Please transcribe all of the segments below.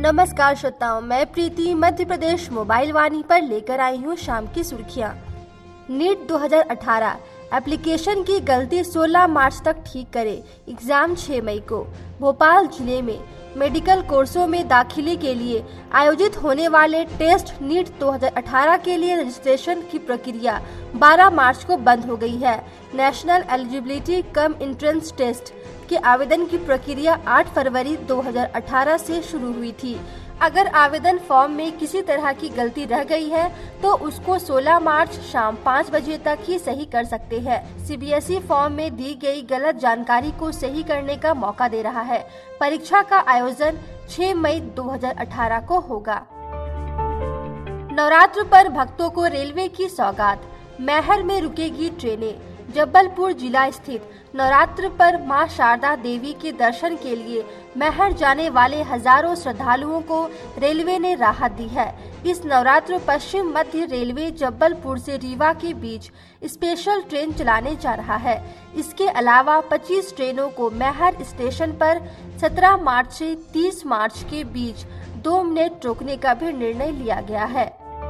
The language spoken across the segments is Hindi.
नमस्कार श्रोताओं, मैं प्रीति मध्य प्रदेश मोबाइल वाणी पर लेकर आई हूँ शाम की सुर्खियाँ। नीट 2018 एप्लीकेशन की गलती 16 मार्च तक ठीक करे, एग्जाम 6 मई को। भोपाल जिले में मेडिकल कोर्सों में दाखिले के लिए आयोजित होने वाले टेस्ट नीट 2018 के लिए रजिस्ट्रेशन की प्रक्रिया 12 मार्च को बंद हो गई है। National eligibility cum entrance test के आवेदन की प्रक्रिया 8 फरवरी 2018 से शुरू हुई थी। अगर आवेदन फॉर्म में किसी तरह की गलती रह गई है तो उसको 16 मार्च शाम 5 बजे तक ही सही कर सकते हैं। सीबीएसई फॉर्म में दी गई गलत जानकारी को सही करने का मौका दे रहा है। परीक्षा का आयोजन 6 मई 2018 को होगा। नवरात्र पर भक्तों को रेलवे की सौगात, मैहर में रुकेगी ट्रेनें। जबलपुर जिला स्थित नवरात्र पर मां शारदा देवी के दर्शन के लिए मैहर जाने वाले हजारों श्रद्धालुओं को रेलवे ने राहत दी है। इस नवरात्र पश्चिम मध्य रेलवे जबलपुर से रीवा के बीच स्पेशल ट्रेन चलाने जा रहा है। इसके अलावा 25 ट्रेनों को मैहर स्टेशन पर 17 मार्च से 30 मार्च के बीच 2 मिनट रोकने का भी निर्णय लिया गया है।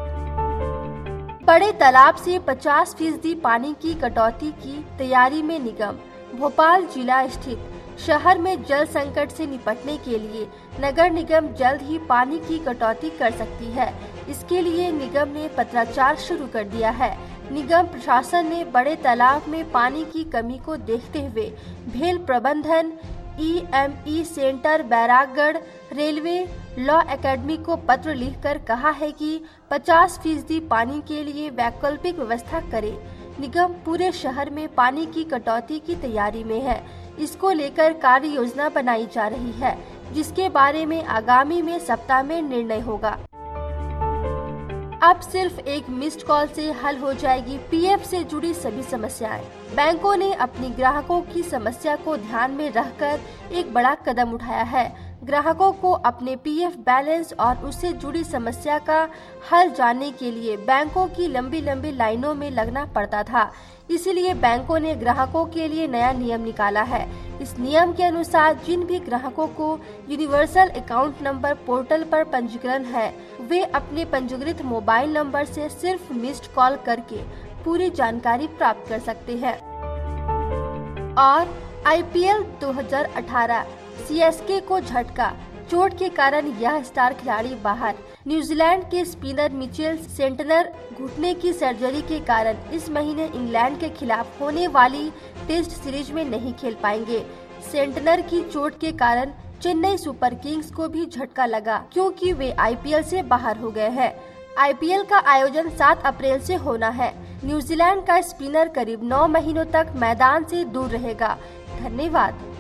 बड़े तालाब से 50% पानी की कटौती की तैयारी में निगम। भोपाल जिला स्थित शहर में जल संकट से निपटने के लिए नगर निगम जल्द ही पानी की कटौती कर सकती है। इसके लिए निगम ने पत्राचार शुरू कर दिया है। निगम प्रशासन ने बड़े तालाब में पानी की कमी को देखते हुए भेल प्रबंधन, EME centre Bairagarh, railway, law academy को पत्र लिखकर कहा है कि 50% पानी के लिए वैकल्पिक व्यवस्था करे। निगम पूरे शहर में पानी की कटौती की तैयारी में है। इसको लेकर कार्य योजना बनाई जा रही है, जिसके बारे में आगामी में सप्ताह में निर्णय होगा। अब सिर्फ एक मिस्ड कॉल से हल हो जाएगी PF से जुड़ी सभी समस्याएं। बैंकों ने अपनी ग्राहकों की समस्या को ध्यान में रखकर एक बड़ा कदम उठाया है। ग्राहकों को अपने PF बैलेंस और उससे जुड़ी समस्या का हल जानने के लिए बैंकों की लंबी लंबी लाइनों में लगना पड़ता था। इसीलिए बैंकों ने ग्राहकों के लिए नया नियम निकाला है। इस नियम के अनुसार जिन भी ग्राहकों को यूनिवर्सल अकाउंट नंबर पोर्टल पर पंजीकरण है, वे अपने पंजीकृत मोबाइल नंबर से सिर्फ मिस्ड कॉल करके पूरी जानकारी प्राप्त कर सकते हैं। और IPL 2018 CSK को झटका, चोट के कारण यह स्टार खिलाड़ी बाहर। न्यूजीलैंड के स्पिनर मिचेल सेंटनर घुटने की सर्जरी के कारण इस महीने इंग्लैंड के खिलाफ होने वाली टेस्ट सीरीज में नहीं खेल पाएंगे। सेंटनर की चोट के कारण चेन्नई सुपर किंग्स को भी झटका लगा, क्योंकि वे IPL से बाहर हो गए हैं। IPL का आयोजन 7 अप्रैल से होना है। न्यूजीलैंड का स्पिनर करीब 9 महीनों तक मैदान से दूर रहेगा। धन्यवाद।